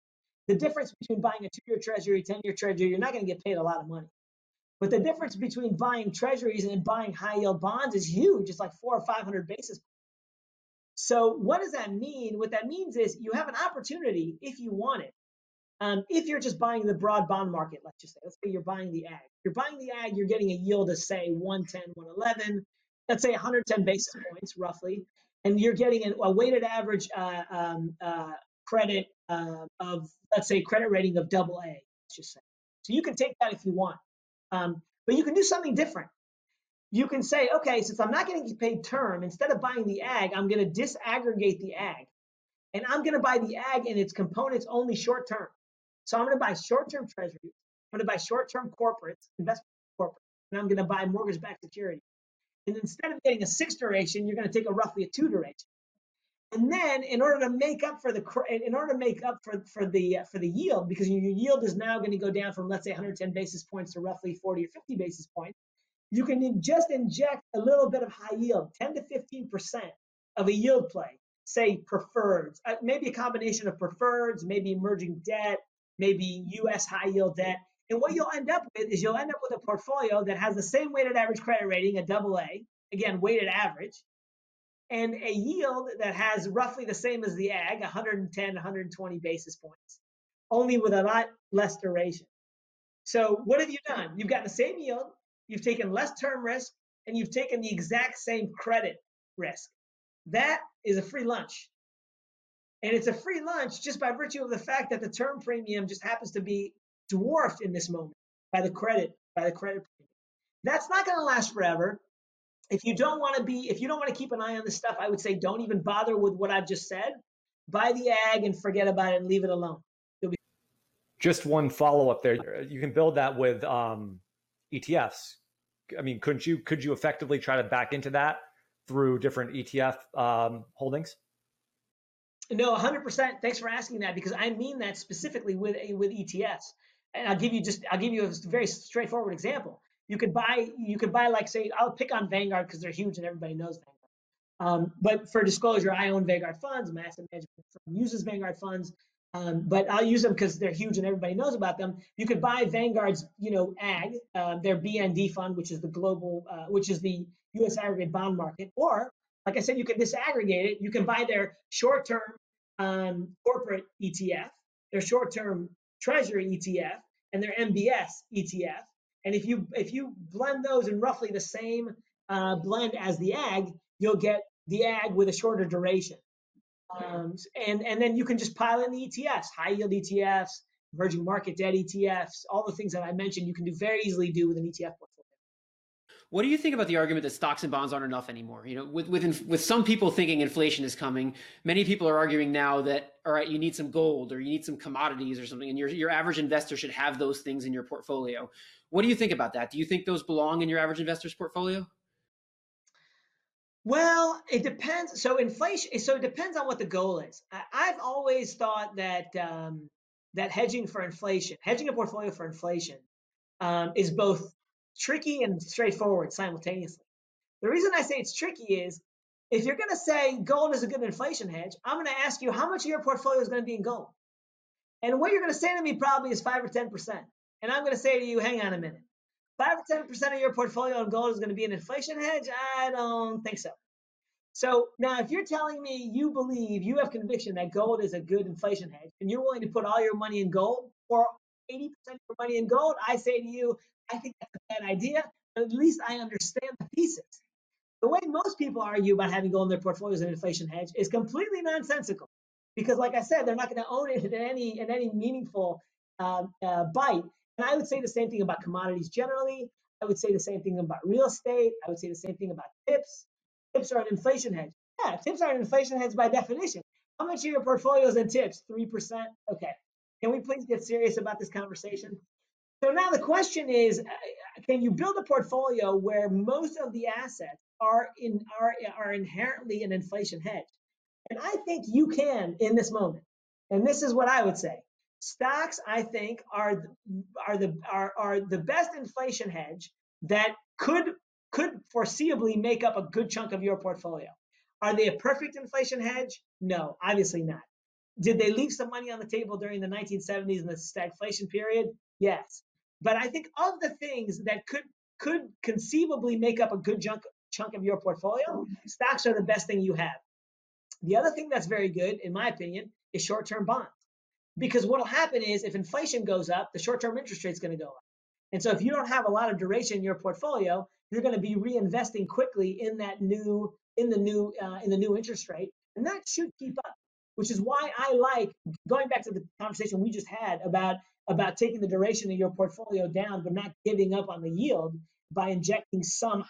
The difference between buying a 2-year treasury, 10-year treasury, you're not going to get paid a lot of money. But the difference between buying treasuries and buying high yield bonds is huge. It's like 400 or 500 basis points. So what does that mean? What that means is you have an opportunity if you want it. If you're just buying the broad bond market, let's say you're buying the ag. You're buying the ag, you're getting a yield of say 110, 111, let's say 110 basis points roughly, and you're getting a weighted average credit of, let's say, credit rating of AA, let's just say. So you can take that if you want. But you can do something different. You can say, okay, since I'm not getting paid term, instead of buying the ag, I'm going to disaggregate the ag. And I'm going to buy the ag and its components only short term. So I'm going to buy short-term treasuries. I'm going to buy short-term corporates, investment corporates, and I'm going to buy mortgage-backed securities. And instead of getting a 6 duration, you're going to take roughly a 2 duration. And then, in order to make up for the yield, because your yield is now going to go down from, let's say, 110 basis points to roughly 40 or 50 basis points, you can just inject a little bit of high yield, 10 to 15% of a yield play, say preferreds, maybe a combination of preferreds, maybe emerging debt, maybe U.S. high yield debt. And what you'll end up with is you'll end up with a portfolio that has the same weighted average credit rating, a AA, again, weighted average, and a yield that has roughly the same as the ag, 110, 120 basis points, only with a lot less duration. So what have you done? You've got the same yield, you've taken less term risk, and you've taken the exact same credit risk. That is a free lunch. And it's a free lunch just by virtue of the fact that the term premium just happens to be dwarfed in this moment by the credit premium. That's not going to last forever. If you don't want to keep an eye on this stuff, I would say don't even bother with what I've just said. Buy the ag and forget about it and leave it alone. Just one follow-up there. You can build that with ETFs. I mean, could you effectively try to back into that through different ETF holdings? No, 100%. Thanks for asking that, because I mean that specifically with ETFs. And I'll give you a very straightforward example. You could buy like, say, I'll pick on Vanguard because they're huge and everybody knows Vanguard. But for disclosure, I own Vanguard funds. My asset management firm uses Vanguard funds. But I'll use them because they're huge and everybody knows about them. You could buy Vanguard's, ag, their BND fund, which is the global, which is the U.S. aggregate bond market. Or, like I said, you can disaggregate it. You can buy their short-term corporate ETF, their short-term treasury ETF, and their MBS ETF. And if you blend those in roughly the same blend as the ag, you'll get the ag with a shorter duration. And then you can just pile in the ETFs, high yield ETFs, emerging market debt ETFs, all the things that I mentioned, you can very easily do with an ETF portfolio. What do you think about the argument that stocks and bonds aren't enough anymore? With some people thinking inflation is coming, many people are arguing now that, all right, you need some gold or you need some commodities or something, and your average investor should have those things in your portfolio. What do you think about that? Do you think those belong in your average investor's portfolio? Well, it depends. So it depends on what the goal is. I've always thought that that hedging a portfolio for inflation, is both tricky and straightforward simultaneously. The reason I say it's tricky is if you're going to say gold is a good inflation hedge, I'm going to ask you how much of your portfolio is going to be in gold. And what you're going to say to me probably is 5 or 10%. And I'm going to say to you, hang on a minute. 5 or 10% of your portfolio in gold is going to be an inflation hedge? I don't think so. So now if you're telling me you have conviction that gold is a good inflation hedge and you're willing to put all your money in gold or 80% of your money in gold, I say to you, I think that's a bad idea, but at least I understand the thesis. The way most people argue about having gold in their portfolio as an inflation hedge is completely nonsensical because, like I said, they're not going to own it in any meaningful bite. And I would say the same thing about commodities generally. I would say the same thing about real estate. I would say the same thing about tips. Tips are an inflation hedge. Yeah, tips are an inflation hedge by definition. How much of your portfolio is in tips? 3%? Okay. Can we please get serious about this conversation? So now the question is, can you build a portfolio where most of the assets are inherently an inflation hedge? And I think you can in this moment. And this is what I would say. Stocks, I think, are the best inflation hedge that could foreseeably make up a good chunk of your portfolio. Are they a perfect inflation hedge? No, obviously not. Did they leave some money on the table during the 1970s and the stagflation period? Yes. But I think of the things that could conceivably make up a good chunk of your portfolio, stocks are the best thing you have. The other thing that's very good, in my opinion, is short-term bonds. Because what will happen is if inflation goes up, the short-term interest rate is going to go up. And so if you don't have a lot of duration in your portfolio, you're going to be reinvesting quickly in the new interest rate, and that should keep up. Which is why I like going back to the conversation we just had about taking the duration of your portfolio down, but not giving up on the yield by injecting some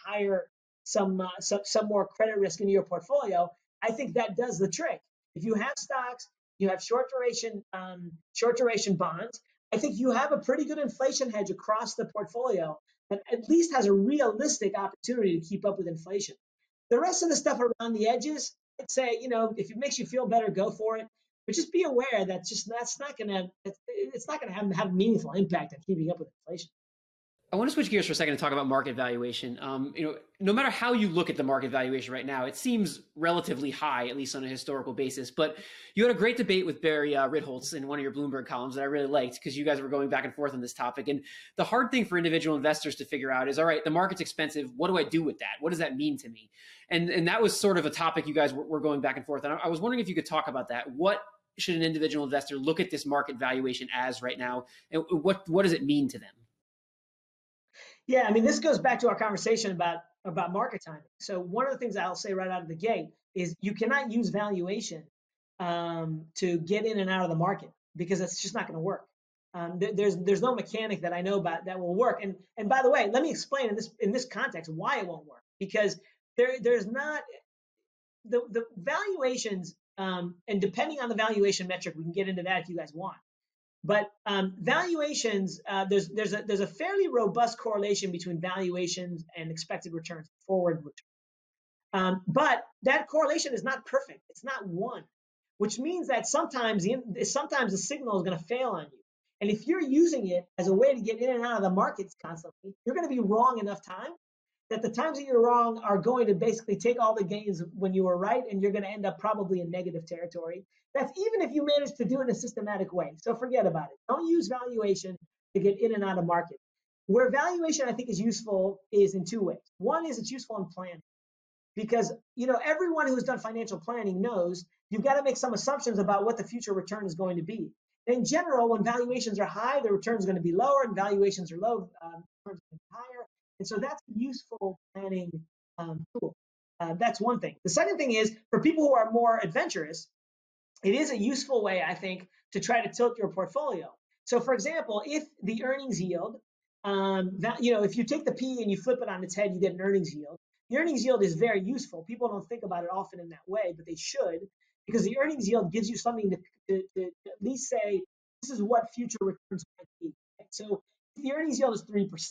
more credit risk into your portfolio. I think that does the trick. If you have stocks, you have short duration bonds, I think you have a pretty good inflation hedge across the portfolio that at least has a realistic opportunity to keep up with inflation. The rest of the stuff around the edges, I'd say, if it makes you feel better, go for it. But just be aware that it's not going to have a meaningful impact on keeping up with inflation. I want to switch gears for a second and talk about market valuation. No matter how you look at the market valuation right now, it seems relatively high, at least on a historical basis. But you had a great debate with Barry Ritholtz in one of your Bloomberg columns that I really liked because you guys were going back and forth on this topic. And the hard thing for individual investors to figure out is, all right, the market's expensive. What do I do with that? What does that mean to me? And that was sort of a topic you guys were going back and forth. And I was wondering if you could talk about that. What should an individual investor look at this market valuation as right now? And what does it mean to them? Yeah, I mean, this goes back to our conversation about market timing. So one of the things I'll say right out of the gate is you cannot use valuation to get in and out of the market because it's just not going to work. There's no mechanic that I know about that will work. And by the way, let me explain in this context why it won't work. Because there's not the valuations, and depending on the valuation metric, we can get into that if you guys want. But valuations, there's a fairly robust correlation between valuations and expected returns, forward return. But that correlation is not perfect. It's not one, which means that sometimes the signal is going to fail on you. And if you're using it as a way to get in and out of the markets constantly, you're going to be wrong enough times that the times that you're wrong are going to basically take all the gains when you were right, and you're going to end up probably in negative territory. That's even if you manage to do it in a systematic way. So forget about it. Don't use valuation to get in and out of market. Where valuation I think is useful is in two ways. One is it's useful in planning because everyone who's done financial planning knows you've got to make some assumptions about what the future return is going to be. And in general, when valuations are high, the return is going to be lower, and valuations are low, returns are going to be higher. And so that's a useful planning tool. That's one thing. The second thing is for people who are more adventurous, it is a useful way, I think, to try to tilt your portfolio. So, for example, if the earnings yield, if you take the P and you flip it on its head, you get an earnings yield. The earnings yield is very useful. People don't think about it often in that way, but they should, because the earnings yield gives you something to at least say, this is what future returns might be. Right? So, if the earnings yield is 3%,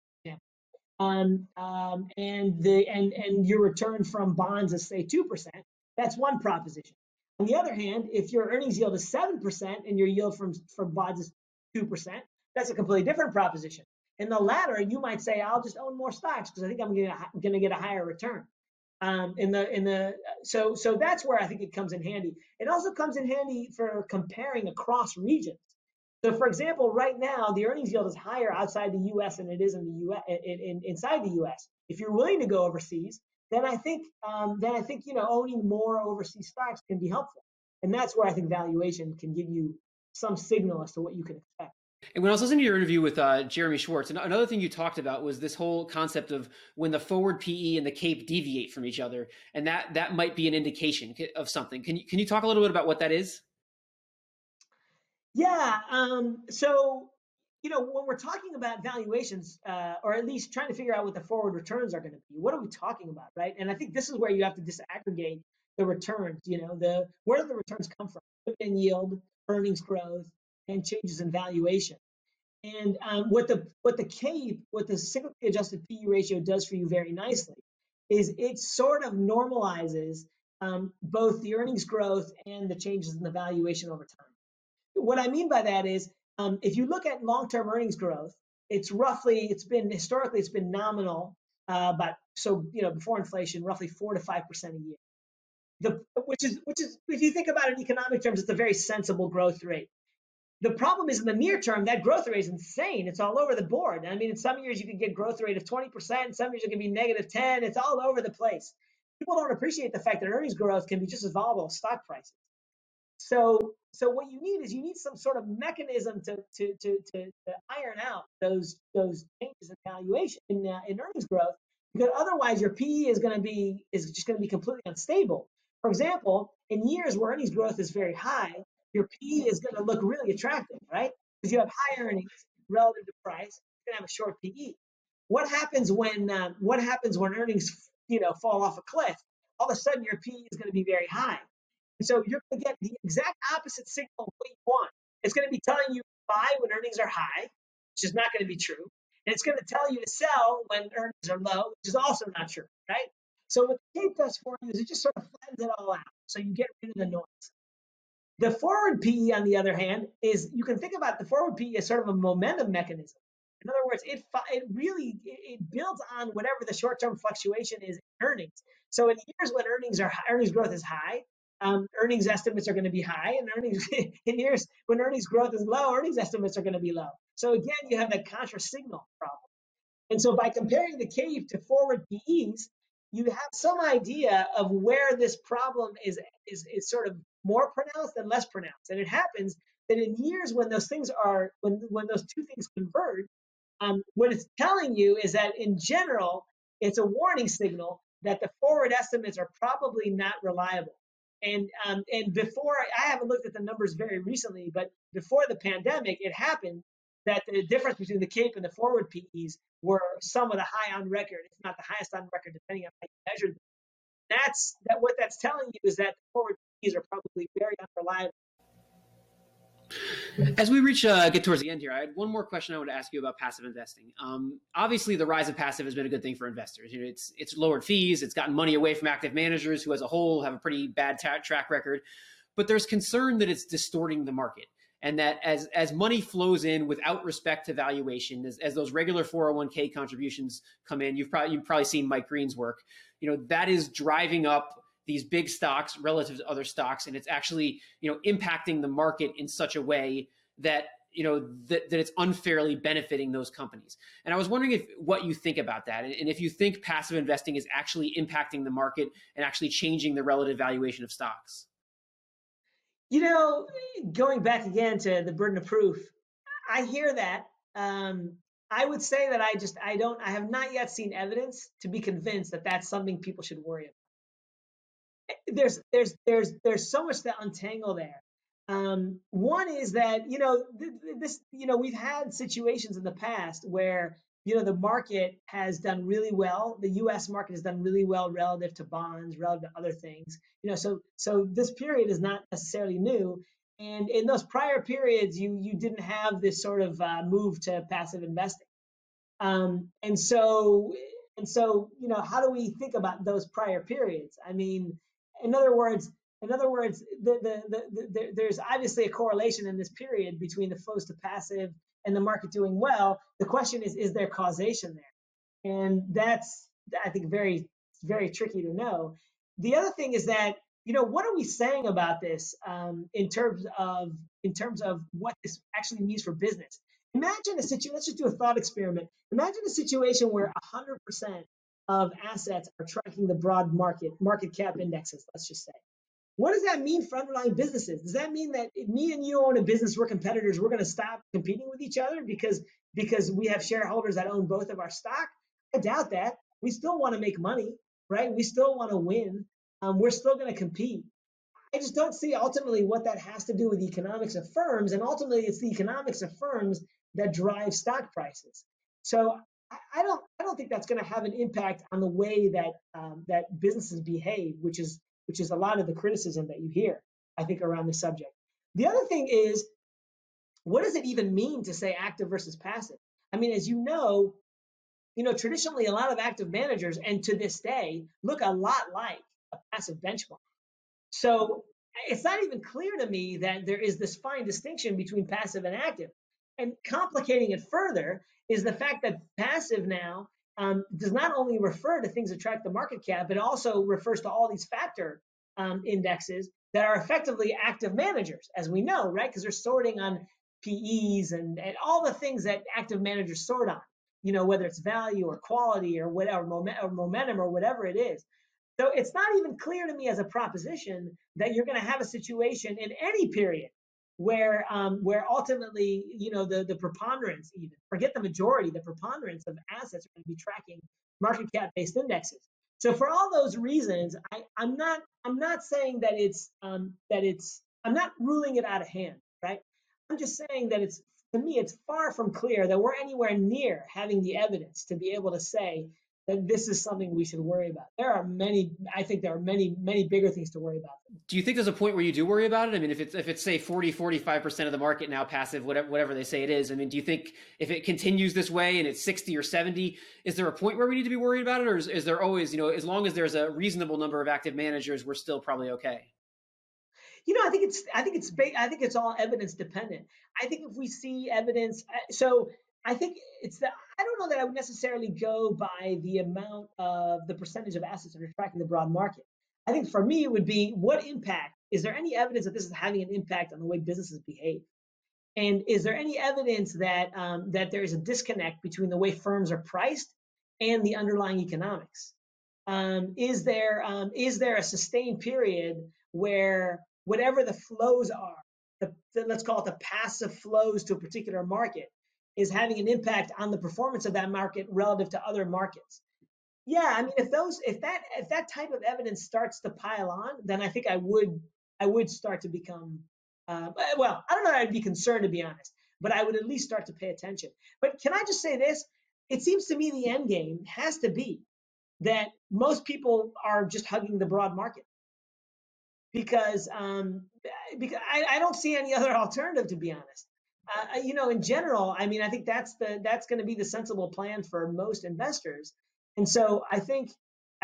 and your return from bonds is say 2%, that's one proposition. On the other hand, if your earnings yield is 7% and your yield from bonds is 2%, that's a completely different proposition. In the latter, you might say, I'll just own more stocks because I think I'm going to get a higher return. So that's where I think it comes in handy. It also comes in handy for comparing across regions. So, for example, right now the earnings yield is higher outside the U.S. than it is in the U.S. Inside the U.S. If you're willing to go overseas, then I think owning more overseas stocks can be helpful, and that's where I think valuation can give you some signal as to what you can expect. And when I was listening to your interview with Jeremy Schwartz, another thing you talked about was this whole concept of when the forward PE and the CAPE deviate from each other, and that might be an indication of something. Can you talk a little bit about what that is? Yeah. So, when we're talking about valuations, or at least trying to figure out what the forward returns are going to be, what are we talking about, right? And I think this is where you have to disaggregate the returns. Where do the returns come from? Dividend yield, earnings growth, and changes in valuation. And what the CAPE, what the cyclically adjusted PE ratio does for you very nicely, is it sort of normalizes both the earnings growth and the changes in the valuation over time. What I mean by that is, if you look at long-term earnings growth, historically it's been nominal, before inflation, roughly 4 to 5% a year. which is if you think about it in economic terms, it's a very sensible growth rate. The problem is in the near term, that growth rate is insane. It's all over the board. I mean, in some years you can get growth rate of 20%, in some years it can be negative 10. It's all over the place. People don't appreciate the fact that earnings growth can be just as volatile as stock prices. So what you need some sort of mechanism to iron out those changes in valuation in earnings growth, because otherwise your PE is just going to be completely unstable. For example, in years where earnings growth is very high, your PE is going to look really attractive, right? Because you have high earnings relative to price. You're going to have a short PE. What happens when earnings fall off a cliff? All of a sudden your PE is going to be very high. And so you're going to get the exact opposite signal of what you want. It's going to be telling you to buy when earnings are high, which is not going to be true. And it's going to tell you to sell when earnings are low, which is also not true, right? So what the CAPE does for you is it just sort of flattens it all out. So you get rid of the noise. The forward PE, on the other hand, is you can think about the forward PE as sort of a momentum mechanism. In other words, it builds on whatever the short-term fluctuation is in earnings. So in years when earnings growth is high, earnings estimates are going to be high, and in years when earnings growth is low, earnings estimates are going to be low. So again, you have that contra-signal problem. And so by comparing the CAPE to forward PEs, you have some idea of where this problem is sort of more pronounced and less pronounced. And it happens that in years when those things are when those two things converge, what it's telling you is that in general, it's a warning signal that the forward estimates are probably not reliable. And before, I haven't looked at the numbers very recently, but before the pandemic, it happened that the difference between the CAPE and the forward PEs were some of the high on record, if not the highest on record, depending on how you measure them. What that's telling you is that the forward PEs are probably very unreliable. As we get towards the end here, I had one more question I want to ask you about passive investing. Obviously, the rise of passive has been a good thing for investors. It's lowered fees, it's gotten money away from active managers who, as a whole, have a pretty bad track record. But there's concern that it's distorting the market, and that as money flows in without respect to valuation, as those regular 401k contributions come in, you've probably seen Mike Green's work. That is driving up these big stocks relative to other stocks, and it's actually impacting the market in such a way that that it's unfairly benefiting those companies. And I was wondering what you think about that, and if you think passive investing is actually impacting the market and actually changing the relative valuation of stocks. Going back again to the burden of proof, I hear that. I would say that I have not yet seen evidence to be convinced that that's something people should worry about. There's so much to untangle there. One is that we've had situations in the past where the market has done really well. The U.S. market has done really well relative to bonds, relative to other things. So this period is not necessarily new. And in those prior periods, you didn't have this sort of move to passive investing. And so how do we think about those prior periods? I mean, in other words, there's obviously a correlation in this period between the flows to passive and the market doing well. The question is there causation there? And that's, I think, very, very tricky to know. The other thing is that, what are we saying about this in terms of what this actually means for business? Imagine a situation, let's just do a thought experiment. Imagine a situation where 100% of assets are tracking the broad market cap indexes, let's just say. What does that mean for underlying businesses? Does that mean that if me and you own a business, we're competitors, we're going to stop competing with each other because we have shareholders that own both of our stock? I doubt that. We still want to make money, right? We still want to win. We're still going to compete. I just don't see ultimately what that has to do with the economics of firms, and ultimately it's the economics of firms that drive stock prices. So I don't think that's going to have an impact on the way that businesses behave, which is a lot of the criticism that you hear, I think, around the subject. The other thing is, what does it even mean to say active versus passive? I mean, as you know, traditionally a lot of active managers, and to this day, look a lot like a passive benchmark. So it's not even clear to me that there is this fine distinction between passive and active. And complicating it further is the fact that passive now does not only refer to things that track the market cap, but also refers to all these factor indexes that are effectively active managers, as we know, right? Because they're sorting on PEs and all the things that active managers sort on, whether it's value or quality or whatever, momentum or whatever it is. So it's not even clear to me as a proposition that you're going to have a situation in any period where ultimately, the preponderance, even forget the majority, the preponderance of assets are going to be tracking market cap based indexes. So for all those reasons, I'm not saying that I'm not ruling it out of hand, right? I'm just saying that to me, it's far from clear that we're anywhere near having the evidence to be able to say that this is something we should worry about. I think there are many, many bigger things to worry about. Do you think there's a point where you do worry about it? I mean, if it's say 45% of the market now passive, whatever they say it is, I mean, do you think if it continues this way and it's 60 or 70, is there a point where we need to be worried about it? Or is there always, as long as there's a reasonable number of active managers, we're still probably okay? I think it's all evidence dependent. I think if we see evidence, so I think I don't know that I would necessarily go by the amount of the percentage of assets that are tracking the broad market. I think for me, it would be what impact, is there any evidence that this is having an impact on the way businesses behave? And is there any evidence that there is a disconnect between the way firms are priced and the underlying economics? Is there a sustained period where whatever the flows are, let's call it the passive flows to a particular market, is having an impact on the performance of that market relative to other markets? Yeah, I mean, if that type of evidence starts to pile on, then I think I would start to become, well, I don't know that I'd be concerned, to be honest, but I would at least start to pay attention. But can I just say this? It seems to me the end game has to be that most people are just hugging the broad market, because I don't see any other alternative, to be honest. In general, I mean, I think that's going to be the sensible plan for most investors. And so I think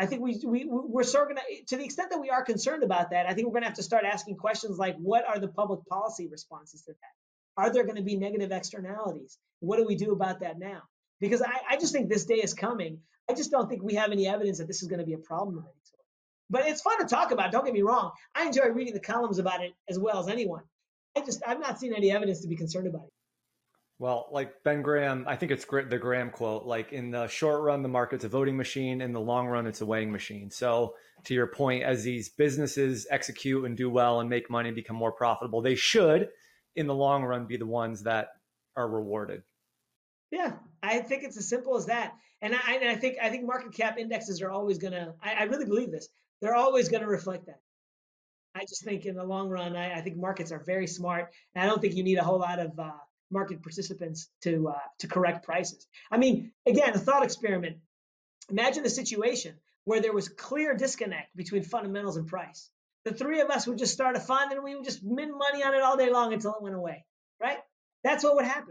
we're sort of going to the extent that we are concerned about that, I think we're going to have to start asking questions like, what are the public policy responses to that? Are there going to be negative externalities? What do we do about that now? Because I just think this day is coming. I just don't think we have any evidence that this is going to be a problem of any sort. But it's fun to talk about. Don't get me wrong. I enjoy reading the columns about it as well as anyone. I've not seen any evidence to be concerned about it. Well, like Ben Graham, I think it's great, the Graham quote, like in the short run, the market's a voting machine. In the long run, it's a weighing machine. So to your point, as these businesses execute and do well and make money, become more profitable, they should, in the long run, be the ones that are rewarded. Yeah, I think it's as simple as that. And I think market cap indexes are always going to, I really believe this, they're always going to reflect that. I just think in the long run, I think markets are very smart. And I don't think you need a whole lot of market participants to correct prices. I mean, again, a thought experiment. Imagine a situation where there was clear disconnect between fundamentals and price. The three of us would just start a fund and we would just mint money on it all day long until it went away, right? That's what would happen.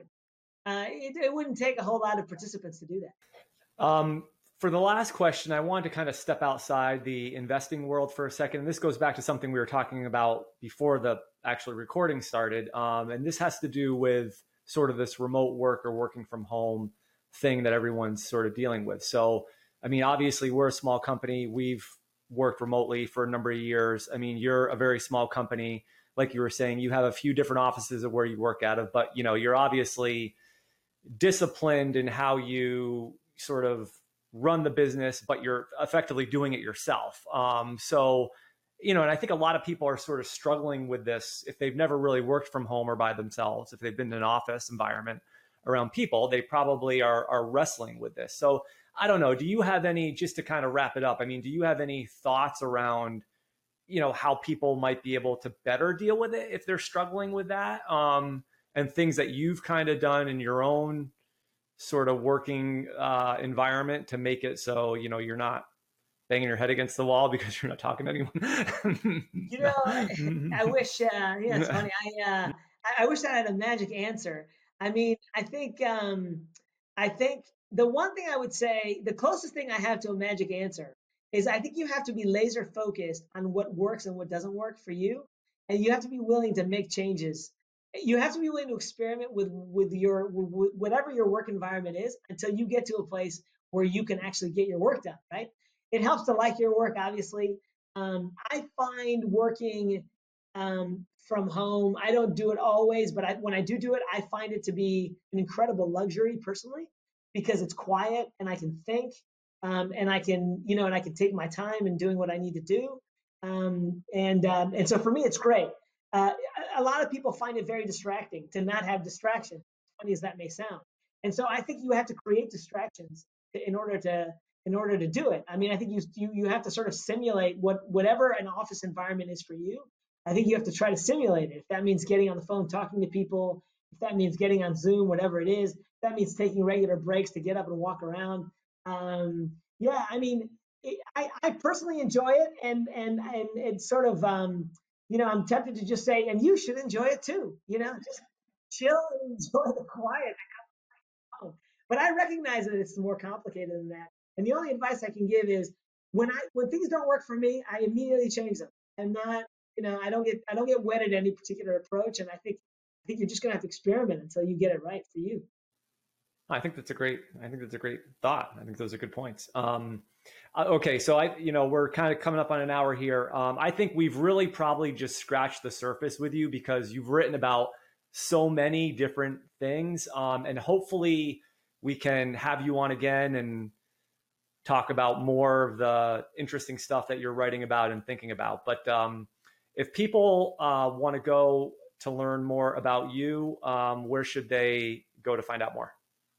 It wouldn't take a whole lot of participants to do that. For the last question, I wanted to kind of step outside the investing world for a second. And this goes back to something we were talking about before the actual recording started. And this has to do with sort of this remote work or working from home thing that everyone's sort of dealing with. So, I mean, obviously we're a small company. We've worked remotely for a number of years. I mean, you're a very small company. Like you were saying, you have a few different offices of where you work out of, but you're obviously disciplined in how you sort of run the business, but you're effectively doing it yourself. So, and I think a lot of people are sort of struggling with this. If they've never really worked from home or by themselves, if they've been in an office environment around people, they probably are wrestling with this. So I don't know, do you have any, just to kind of wrap it up, I mean, do you have any thoughts around, how people might be able to better deal with it if they're struggling with that? And things that you've kind of done in your own sort of working environment to make it so, you're not banging your head against the wall because you're not talking to anyone. I wish, it's funny. I wish I had a magic answer. I mean, I think the one thing I would say, the closest thing I have to a magic answer is I think you have to be laser focused on what works and what doesn't work for you. And you have to be willing to make changes. You have to be willing to experiment with whatever your work environment is until you get to a place where you can actually get your work done, right? It helps to like your work, obviously. I find working from home, I don't do it always, but when I do it, I find it to be an incredible luxury personally, because it's quiet and I can think, and I can, and I can take my time in doing what I need to do. And so for me, it's great. A lot of people find it very distracting to not have distractions, funny as that may sound. And so I think you have to create distractions in order to do it. I mean, I think you have to sort of simulate whatever an office environment is for you. I think you have to try to simulate it. If that means getting on the phone, talking to people, if that means getting on Zoom, whatever it is, if that means taking regular breaks to get up and walk around. Yeah, I mean, I personally enjoy it, and it's sort of, I'm tempted to just say, and you should enjoy it too. Just chill and enjoy the quiet. But I recognize that it's more complicated than that. And the only advice I can give is when things don't work for me, I immediately change them. I'm not, I don't get wedded to any particular approach. And I think you're just gonna have to experiment until you get it right for you. I think that's a great thought. I think those are good points. Okay, so we're kind of coming up on an hour here. I think we've really probably just scratched the surface with you, because you've written about so many different things, and hopefully we can have you on again and talk about more of the interesting stuff that you're writing about and thinking about. But if people want to go to learn more about you, where should they go to find out more?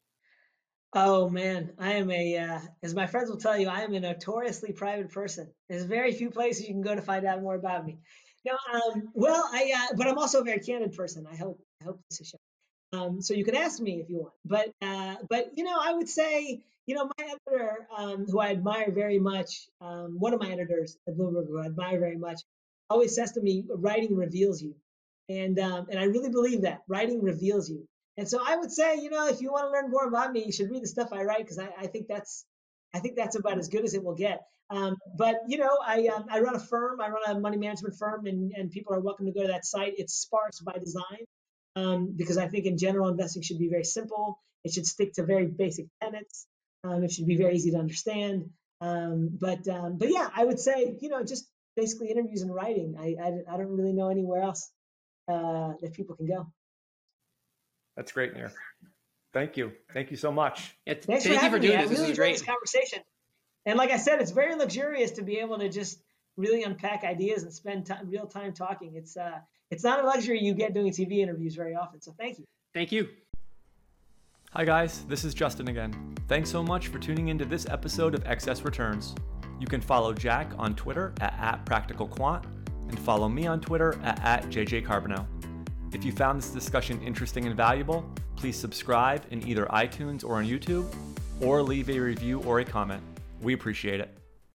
Oh man, I am as my friends will tell you, I am a notoriously private person. There's very few places you can go to find out more about me. No, but I'm also a very candid person. I hope this is shown. So you can ask me if you want. But I would say, my editor, who I admire very much, one of my editors at Bloomberg, who I admire very much, always says to me, "Writing reveals you," and I really believe that writing reveals you. And so I would say, if you want to learn more about me, you should read the stuff I write, because I think that's about as good as it will get. But I run a firm. I run a money management firm, and people are welcome to go to that site. It's Sparks by design, because I think in general investing should be very simple. It should stick to very basic tenets. It should be very easy to understand. But yeah, I would say just basically interviews and writing. I don't really know anywhere else that people can go. That's great, Nir. Thank you so much. Yeah, thank you for doing this. This is great. This conversation. And like I said, it's very luxurious to be able to just really unpack ideas and spend real time talking. It's not a luxury you get doing TV interviews very often. So thank you. Thank you. Hi guys, this is Justin again. Thanks so much for tuning into this episode of Excess Returns. You can follow Jack on Twitter at @PracticalQuant and follow me on Twitter at JJCarbonneau. If you found this discussion interesting and valuable, please subscribe in either iTunes or on YouTube, or leave a review or a comment. We appreciate it.